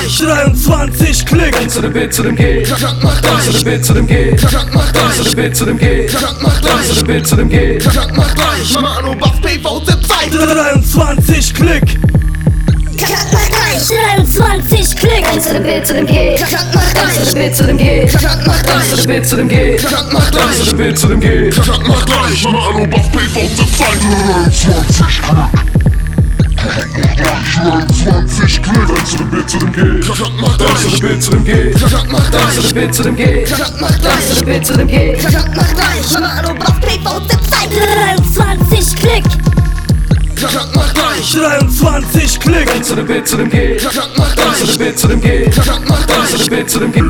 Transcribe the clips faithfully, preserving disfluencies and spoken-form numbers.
gleich. dreiundzwanzig Klick. Dann zu dem B, zu dem G. Dann zu dem B, zu dem G. Dann zu dem B, zu dem G. Dann zu dem B, zu dem G. Mano, Bass, P V, Zeit. dreiundzwanzig Klick. dreiundzwanzig Klick. Dann zu dem B, zu dem G. Dann zu dem B, zu dem G. Dann zu dem B, zu dem G. Dann zu dem B, zu dem G. Mano, Bass, P V, Zeit. dreiundzwanzig Klick. Dann zu dem B, zu dem G. Dann zu dem B, zu dem G. Dann zu dem B, zu dem G. Dann zu dem B, zu dem G. Mano, Bass, P V, Zeit. dreiundzwanzig Klick. dreiundzwanzig Klick. Dann zu dem B, zu dem G. Dann zu dem B, zu dem G. Dann zu dem B, zu dem G.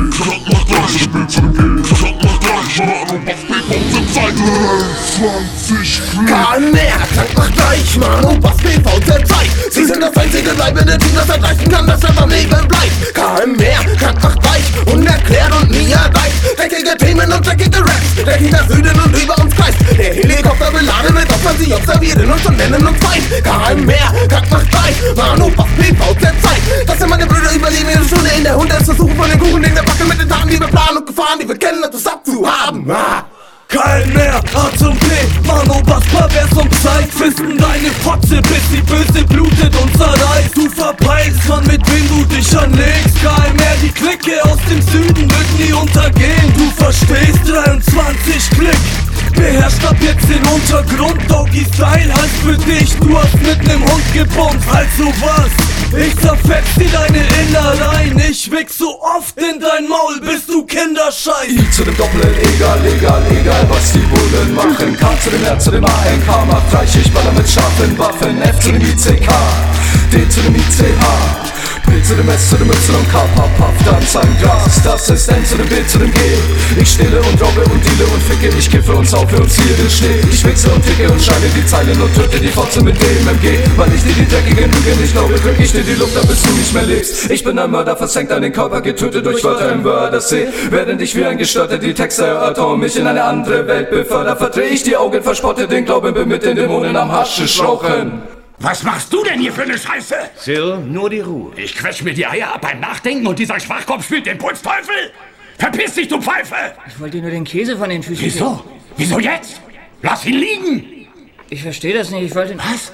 K M R, Krank macht gleich, Mano, Bass, P V, Zeit. Sie sind das einzige bleibende Team, das erreichen kann, das am Leben bleibt. K M R, Krank macht gleich, unerklärt und nie erreicht. Dreckige Themen und dreckige Raps, der hinter Süden und über uns kreist. Der Helikopter beladen mit Opfern, sie observieren uns und nennen uns Feind. K M R, Krank macht gleich, Mano, Bass, P V, Zeit. Das sind meine Brüder, überleben ihre Stunde in der Hund, es versuchen von den Kuchen in der Backe mit den Taten, die wir planen und Gefahren, die wir kennen, etwas abzuhaben. Ah. Kein mehr, A zum P, Mano, Bass, pervers und Zeit. Fisten deine Fotze, bis sie böse blutet und zerreißt. Du verpeilst, Mann, mit wem du dich anlegst. K M R, die Clique aus dem Süden wird nie untergehen. Du verstehst, dreiundzwanzig Klick. Beherrscht ab jetzt den Untergrund, Doggy Style heißt für dich, du hast mit nem Hund gebumst. Also was? Ich zerfetz dir deine Innereien. Ich wichs so oft in dein Maul, bis du Kinderscheiß. I zu dem Doppel, egal, egal, egal, was die Bullen machen. K zu dem R zu dem A N K, macht reich, ich baller mit scharfen Waffen. F zu dem I C K, D zu dem I C H. P zu dem S zu dem Y, K, Paff, Paff, dann sein Gras. Das ist N zu dem B zu dem G. Ich stehle und robbe und deale und ficke, ich kiffe und saufe und ziehe den Schnee. Ich wichse und ficke und schreibe die Zeilen und töte die Fotze mit dem M G. Weil ich dir die dreckigen Lügen nicht glaube, drück ich dir die Luft ab, bis du nicht mehr lebst. Ich bin ein Mörder, versenkt deinen Körper, getötet durch Wörter im Wörtersee. Während ich wie ein Gestörter die Texte erörter und mich in eine andere Welt beförder, verdreh ich die Augen, verspotte den Glauben, bin mit den Dämonen am Haschisch rauchen. Was machst du denn hier für eine Scheiße? Cyril, nur die Ruhe. Ich quetsch mir die Eier ab beim Nachdenken und dieser Schwachkopf spielt den Putzteufel? Verpiss dich, du Pfeife! Ich wollte dir nur den Käse von den Füßen. Wieso? Wieso jetzt? Lass ihn liegen! Ich verstehe das nicht, ich wollte... Was?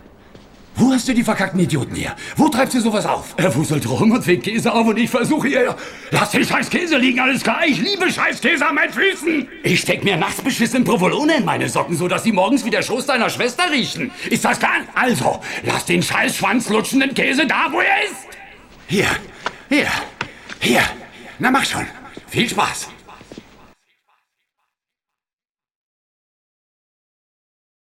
Wo hast du die verkackten Idioten hier? Wo treibst du sowas auf? Er wuselt rum und fegt Käse auf und ich versuche hier... Lass den scheiß Käse liegen, alles klar? Ich liebe scheiß Käse an meinen Füßen! Ich steck mir nachts beschissenen Provolone in meine Socken, so dass sie morgens wie der Schoß deiner Schwester riechen. Ist das klar? Also, lass den scheiß schwanzlutschenden Käse da, wo er ist! Hier, hier, hier. Na mach schon. Viel Spaß.